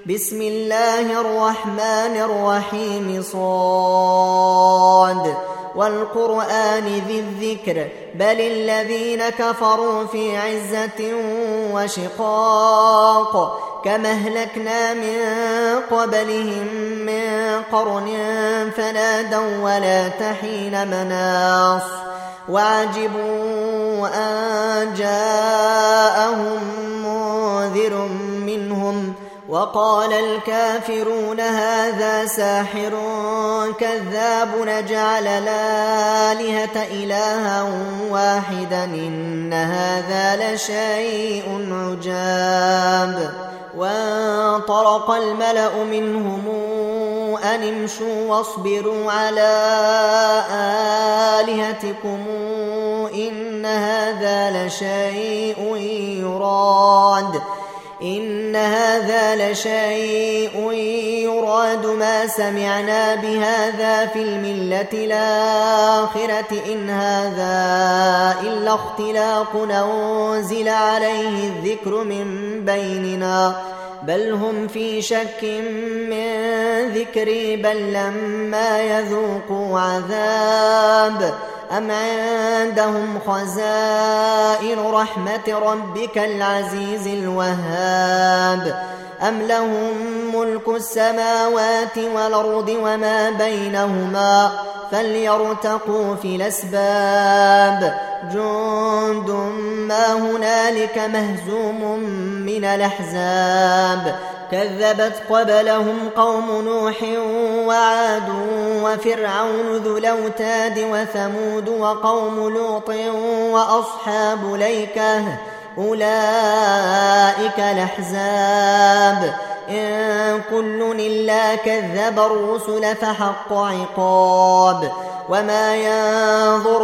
بسم الله الرحمن الرحيم صاد والقرآن ذي الذكر بل الذين كفروا في عزة وشقاق كما أهلكنا من قبلهم من قرن فنادوا ولا تحين مناص وعجبوا أن جاءهم منذر منهم وقال الكافرون هذا ساحر كذاب نجعل الآلهة إلها واحدا إن هذا لشيء عجاب وانطلق الملأ منهم أن امشوا واصبروا على آلهتكم إن هذا لشيء يراد ما سمعنا بهذا في الملة الآخرة إن هذا إلا اختلاق أنزل عليه الذكر من بيننا بل هم في شك من ذكري بل لما يذوقوا عذاب أم عندهم خزائن رحمة ربك العزيز الوهاب أم لهم ملك السماوات والأرض وما بينهما فليرتقوا في الأسباب جند ما هنالك مهزوم من الأحزاب كذبت قبلهم قوم نوح وعاد وفرعون ذو الأوتاد وثمود وقوم لوط وأصحاب الأيكة أولئك الأحزاب إن كل إلا كذب الرسل فحق عقاب وما ينظر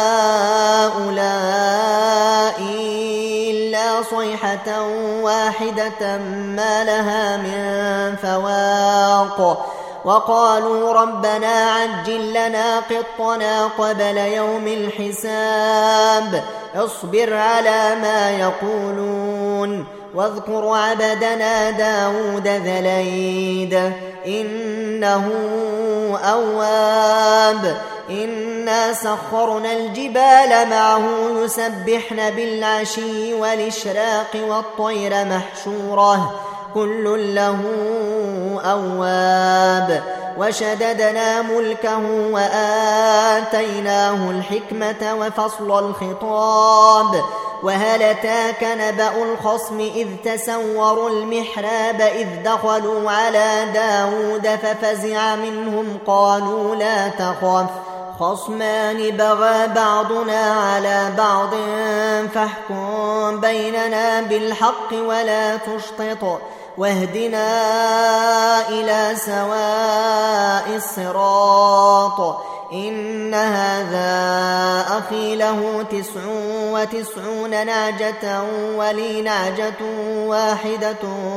هؤلاء إلا صيحة واحدة ما لها من فواق وقالوا ربنا عجل لنا قطنا قبل يوم الحساب اصبر على ما يقولون واذكر عبدنا داود ذا الأيد إنه أواب إنا سخرنا الجبال معه يسبحن بالعشي والإشراق والطير محشورة كل له أواب وشددنا ملكه وآتيناه الحكمة وفصل الخطاب وهل أتاك نبأ الخصم إذ تسوروا المحراب إذ دخلوا على داود ففزع منهم قالوا لا تخف خصمان بغى بعضنا على بعض فاحكم بيننا بالحق ولا تشطط واهدنا إلى سواء الصراط إن هذا أخي له 99 نعجة ولي نعجة واحدة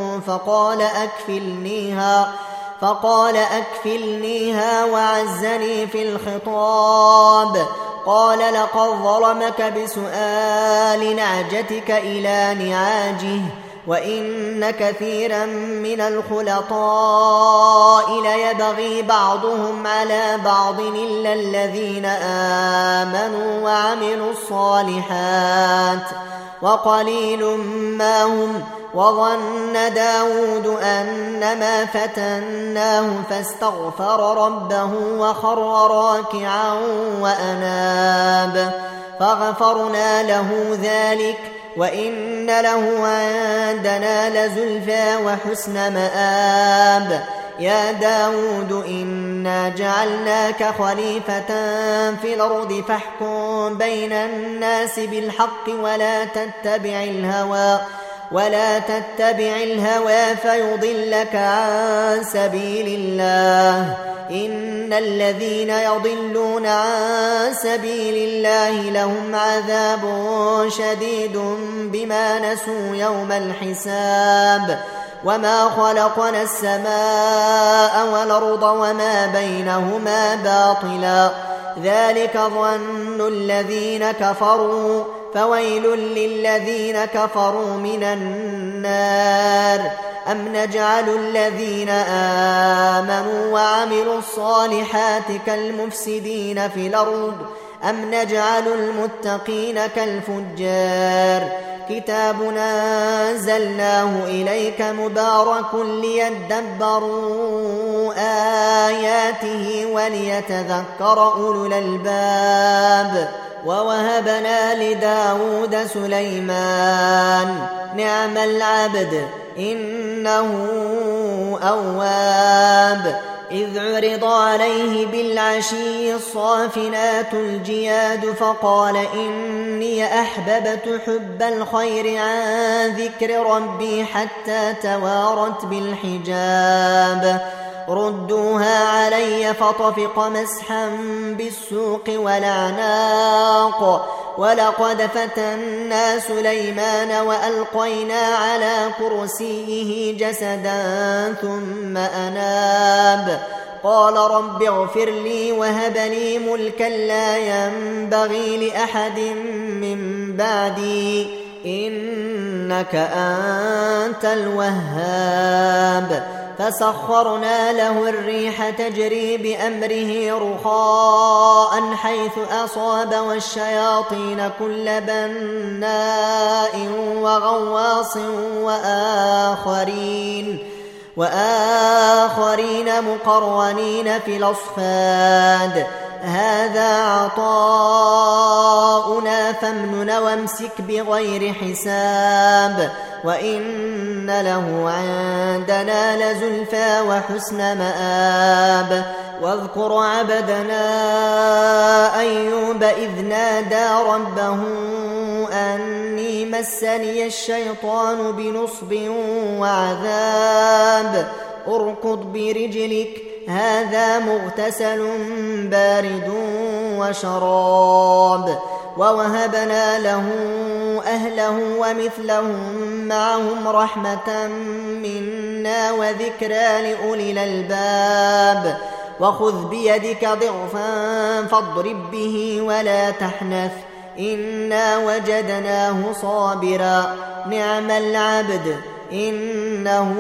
فقال أكفلنيها وعزني في الخطاب قال لقد ظلمك بسؤال نعجتك إلى نعاجه وإن كثيرا من الخلطاء ليبغي بعضهم على بعض إلا الذين آمنوا وعملوا الصالحات وقليل ما هم وظن داود أنما فتناه فاستغفر ربه وخر راكعا وأناب فغفرنا له ذلك وإن له عندنا لزلفى وحسن مآب يا داود إنا جعلناك خليفة في الأرض فاحكم بين الناس بالحق ولا تتبع الهوى فيضلك عن سبيل الله إن الذين يضلون عن سبيل الله لهم عذاب شديد بما نسوا يوم الحساب وما خلقنا السماء والأرض وما بينهما باطلا ذلك ظن الذين كفروا فويل للذين كفروا من النار أم نجعل الذين آمنوا وعملوا الصالحات كالمفسدين في الأرض أم نجعل المتقين كالفجار كتاب أنزلناه إليك مبارك ليدبروا آياته وليتذكر أولو الألباب ووهبنا لداود سليمان نعم العبد إنه أواب إذ عرض عليه بالعشي الصافنات الجياد فقال إني أحببت حب الخير عن ذكر ربي حتى توارت بالحجاب ردوها علي فطفق مسحا بالسوق والأعناق ولقد فتنا سليمان وألقينا على كرسيه جسدا ثم أناب قال رب اغفر لي وهب لي ملكا لا ينبغي لأحد من بعدي إنك أنت الوهاب فسخرنا له الريح تجري بأمره رخاء حيث أصاب والشياطين كل بناء وغواص وآخرين مقرنين في الأصفاد هذا عطاؤنا فامنن وامسك بغير حساب وإن له عندنا لزلفى وحسن مآب واذكر عبدنا أيوب إذ نادى ربه أني مسني الشيطان بنصب وعذاب اركض برجلك هذا مغتسل بارد وشراب ووهبنا له أهله ومثلهم معهم رحمة منا وذكرى لأولي الألباب وخذ بيدك ضغثا فاضرب به ولا تحنث إنا وجدناه صابرا نعم العبد إنه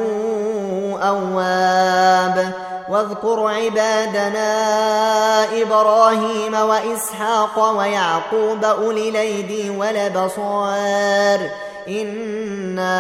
أواب واذكر عبادنا إبراهيم وإسحاق ويعقوب أولي الأيدي والأبصار إنا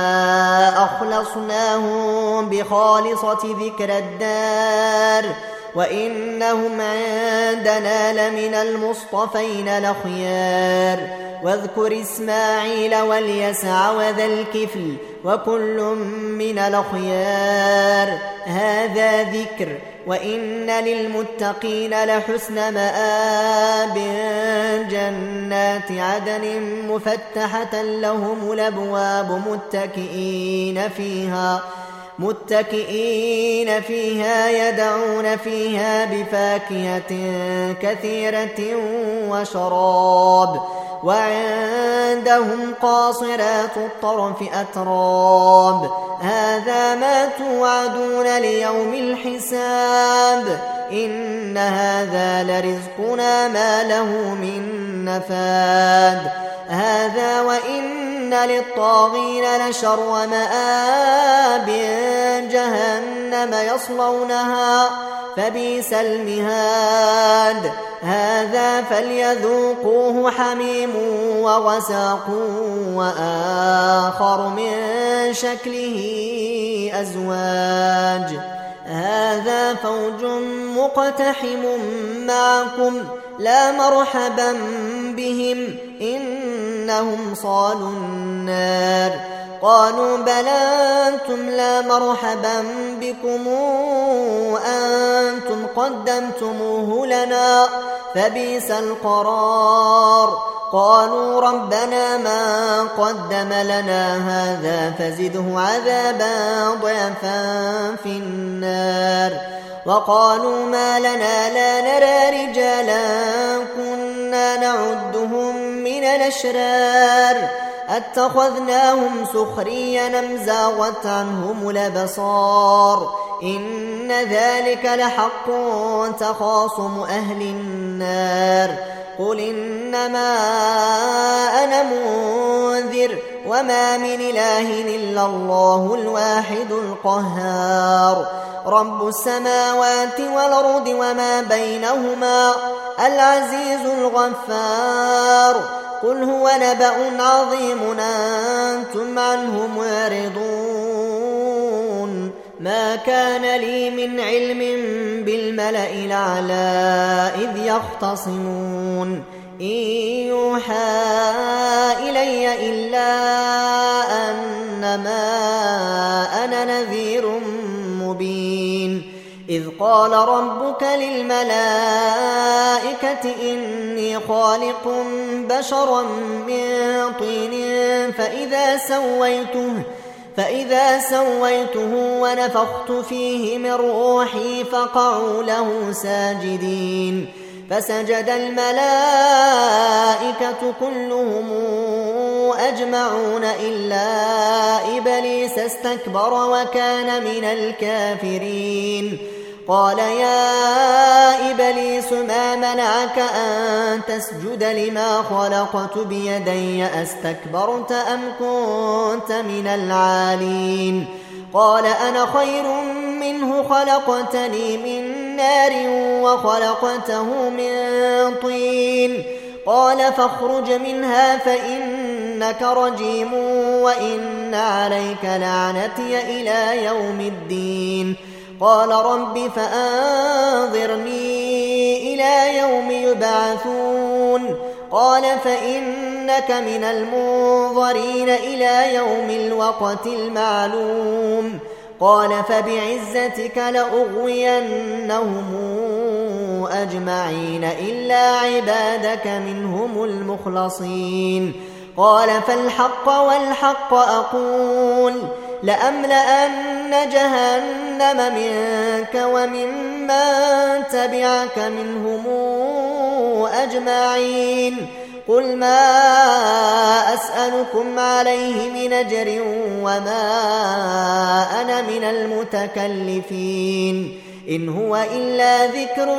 أخلصناهم بخالصة ذكر الدار وإنهم عندنا لمن المصطفين الأخيار واذكر إسماعيل واليسع وذا الكفل وكل من الأخيار هذا ذكر وإن للمتقين لحسن مآب جنات عدن مفتحة لهم الأبواب متكئين فيها يدعون فيها بفاكهة كثيرة وشراب وعندهم قاصرات الطرف أتراب هذا ما توعدون ليوم الحساب إن هذا لرزقنا ما له من نفاد هذا وإن للطاغين لشر مآب جهنم يصلونها فبئس المهاد هذا فليذوقوه حميم وغساق وآخر من شكله أزواج هذا فوج مقتحم معكم لا مرحبا بهم إنهم صالوا النار قالوا بلى أنتم لا مرحبا بكم أنتم قدمتموه لنا فبئس القرار قالوا ربنا ما قدم لنا هذا فزده عذابا ضعفا في النار وقالوا ما لنا لا نرى رجالا كنا نعدهم من الأشرار اتخذناهم سخريا أم زاغت عنهم الأبصار إن ذلك لحق تخاصم أهل النار قل إنما أنا منذر وما من إله إلا الله الواحد القهار رب السماوات والأرض وما بينهما العزيز الغفار قل هو نبأ عظيم أنتم عنه معرضون ما كان لي من علم بالملأ الأعلى إذ يختصمون إن يوحى إلي إلا أنما أنا نذير مبين إذ قال ربك للملائكة إني خالق بشرا من طين فإذا سويته ونفخت فيه من روحي فقعوا له ساجدين فسجد الملائكة كلهم أجمعون إلا إبليس استكبر وكان من الكافرين قال يا إبليس ما منعك أن تسجد لما خلقت بيدي أستكبرت أم كنت من العالين قال أنا خير منه خلقتني من نار وخلقته من طين قال فاخرج منها فإنك رجيم وإن عليك لعنتي إلى يوم الدين قال رب فأنظرني إلى يوم يبعثون قال فإنك من المنظرين إلى يوم الوقت المعلوم قال فبعزتك لأغوينهم أجمعين إلا عبادك منهم المخلصين قال فالحق والحق أقول لأملأن جهنم منك وممن تبعك منهم أجمعين قل ما أسألكم عليه من أجر وما أنا من المتكلفين إن هو إلا ذكر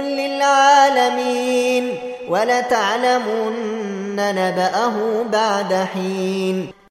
للعالمين ولتعلمن نبأه بعد حين